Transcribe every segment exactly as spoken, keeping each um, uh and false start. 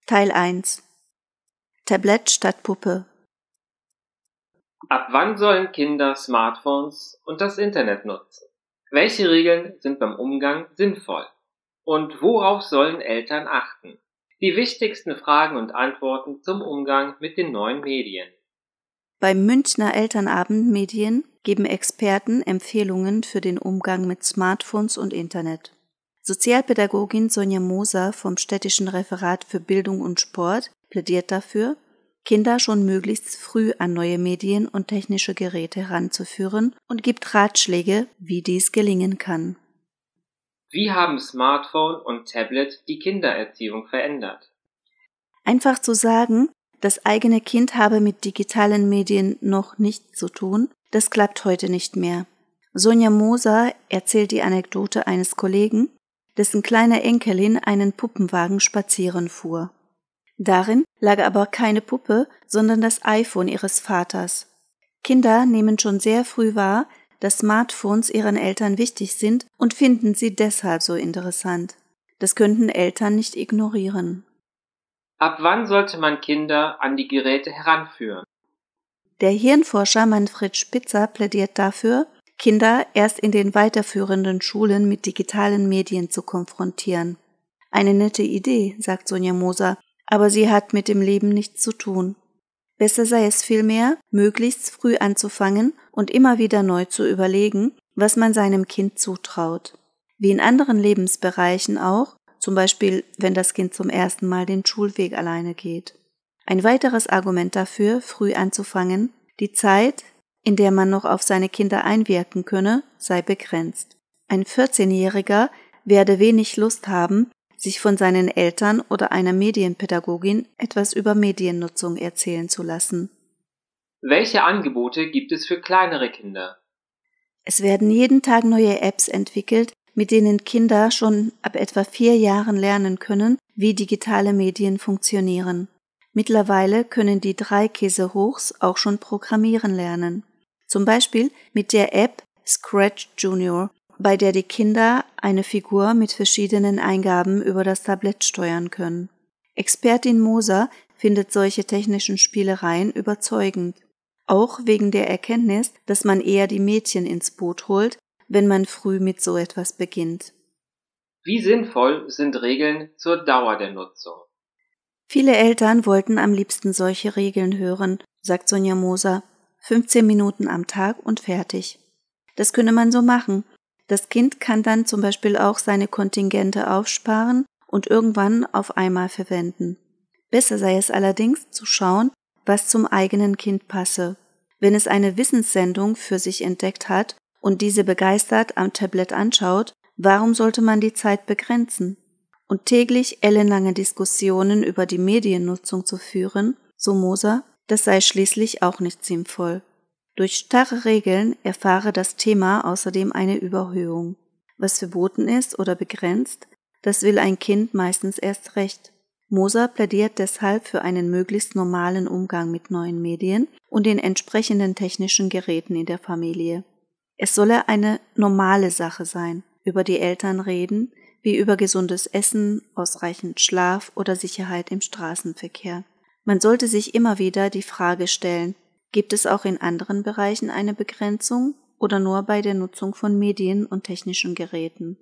Teil eins. Tablett statt Puppe. Ab wann sollen Kinder Smartphones und das Internet nutzen? Welche Regeln sind beim Umgang sinnvoll? Und worauf sollen Eltern achten? Die wichtigsten Fragen und Antworten zum Umgang mit den neuen Medien. Beim Münchner Elternabend Medien geben Experten Empfehlungen für den Umgang mit Smartphones und Internet. Sozialpädagogin Sonja Moser vom Städtischen Referat für Bildung und Sport plädiert dafür, Kinder schon möglichst früh an neue Medien und technische Geräte heranzuführen und gibt Ratschläge, wie dies gelingen kann. Wie haben Smartphone und Tablet die Kindererziehung verändert? Einfach zu sagen, das eigene Kind habe mit digitalen Medien noch nichts zu tun, das klappt heute nicht mehr. Sonja Moser erzählt die Anekdote eines Kollegen, dessen kleine Enkelin einen Puppenwagen spazieren fuhr. Darin lag aber keine Puppe, sondern das iPhone ihres Vaters. Kinder nehmen schon sehr früh wahr, dass Smartphones ihren Eltern wichtig sind und finden sie deshalb so interessant. Das könnten Eltern nicht ignorieren. Ab wann sollte man Kinder an die Geräte heranführen? Der Hirnforscher Manfred Spitzer plädiert dafür, Kinder erst in den weiterführenden Schulen mit digitalen Medien zu konfrontieren. Eine nette Idee, sagt Sonja Moser, aber sie hat mit dem Leben nichts zu tun. Besser sei es vielmehr, möglichst früh anzufangen und immer wieder neu zu überlegen, was man seinem Kind zutraut. Wie in anderen Lebensbereichen auch, zum Beispiel, wenn das Kind zum ersten Mal den Schulweg alleine geht. Ein weiteres Argument dafür, früh anzufangen, die Zeit, in der man noch auf seine Kinder einwirken könne, sei begrenzt. Ein vierzehnjähriger werde wenig Lust haben, sich von seinen Eltern oder einer Medienpädagogin etwas über Mediennutzung erzählen zu lassen. Welche Angebote gibt es für kleinere Kinder? Es werden jeden Tag neue Apps entwickelt, mit denen Kinder schon ab etwa vier Jahren lernen können, wie digitale Medien funktionieren. Mittlerweile können die drei Käsehochs auch schon programmieren lernen. Zum Beispiel mit der App Scratch Junior, bei der die Kinder eine Figur mit verschiedenen Eingaben über das Tablett steuern können. Expertin Moser findet solche technischen Spielereien überzeugend. Auch wegen der Erkenntnis, dass man eher die Mädchen ins Boot holt, wenn man früh mit so etwas beginnt. Wie sinnvoll sind Regeln zur Dauer der Nutzung? Viele Eltern wollten am liebsten solche Regeln hören, sagt Sonja Moser. fünfzehn Minuten am Tag und fertig. Das könne man so machen. Das Kind kann dann zum Beispiel auch seine Kontingente aufsparen und irgendwann auf einmal verwenden. Besser sei es allerdings zu schauen, was zum eigenen Kind passe. Wenn es eine Wissenssendung für sich entdeckt hat und diese begeistert am Tablet anschaut, warum sollte man die Zeit begrenzen? Und täglich ellenlange Diskussionen über die Mediennutzung zu führen, so Moser, das sei schließlich auch nicht sinnvoll. Durch starre Regeln erfahre das Thema außerdem eine Überhöhung. Was verboten ist oder begrenzt, das will ein Kind meistens erst recht. Moser plädiert deshalb für einen möglichst normalen Umgang mit neuen Medien und den entsprechenden technischen Geräten in der Familie. Es solle eine normale Sache sein, über die Eltern reden, wie über gesundes Essen, ausreichend Schlaf oder Sicherheit im Straßenverkehr. Man sollte sich immer wieder die Frage stellen, gibt es auch in anderen Bereichen eine Begrenzung oder nur bei der Nutzung von Medien und technischen Geräten?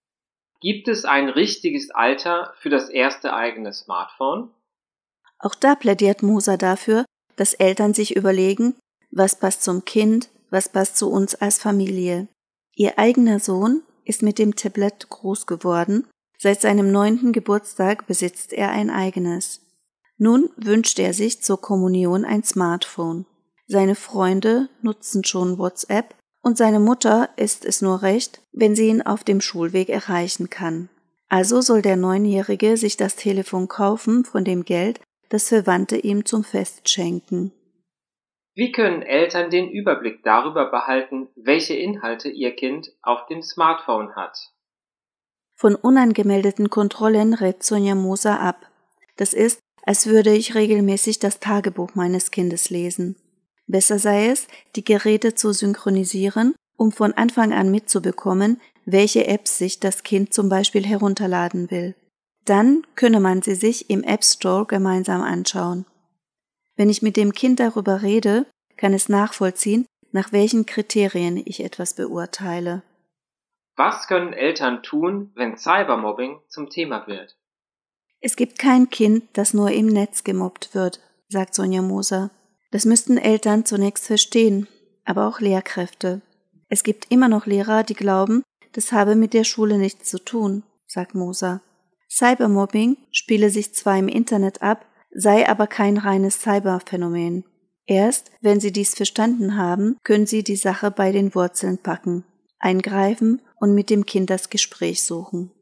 Gibt es ein richtiges Alter für das erste eigene Smartphone? Auch da plädiert Moser dafür, dass Eltern sich überlegen, was passt zum Kind, was passt zu uns als Familie. Ihr eigener Sohn ist mit dem Tablet groß geworden. Seit seinem neunten Geburtstag besitzt er ein eigenes. Nun wünscht er sich zur Kommunion ein Smartphone. Seine Freunde nutzen schon WhatsApp und seine Mutter ist es nur recht, wenn sie ihn auf dem Schulweg erreichen kann. Also soll der Neunjährige sich das Telefon kaufen von dem Geld, das Verwandte ihm zum Fest schenken. Wie können Eltern den Überblick darüber behalten, welche Inhalte ihr Kind auf dem Smartphone hat? Von unangemeldeten Kontrollen rät Sonja Moser ab. Das ist, als würde ich regelmäßig das Tagebuch meines Kindes lesen. Besser sei es, die Geräte zu synchronisieren, um von Anfang an mitzubekommen, welche Apps sich das Kind zum Beispiel herunterladen will. Dann könne man sie sich im App Store gemeinsam anschauen. Wenn ich mit dem Kind darüber rede, kann es nachvollziehen, nach welchen Kriterien ich etwas beurteile. Was können Eltern tun, wenn Cybermobbing zum Thema wird? Es gibt kein Kind, das nur im Netz gemobbt wird, sagt Sonja Moser. Das müssten Eltern zunächst verstehen, aber auch Lehrkräfte. Es gibt immer noch Lehrer, die glauben, das habe mit der Schule nichts zu tun, sagt Moser. Cybermobbing spiele sich zwar im Internet ab, sei aber kein reines Cyberphänomen. Erst wenn Sie dies verstanden haben, können Sie die Sache bei den Wurzeln packen, eingreifen und mit dem Kind das Gespräch suchen.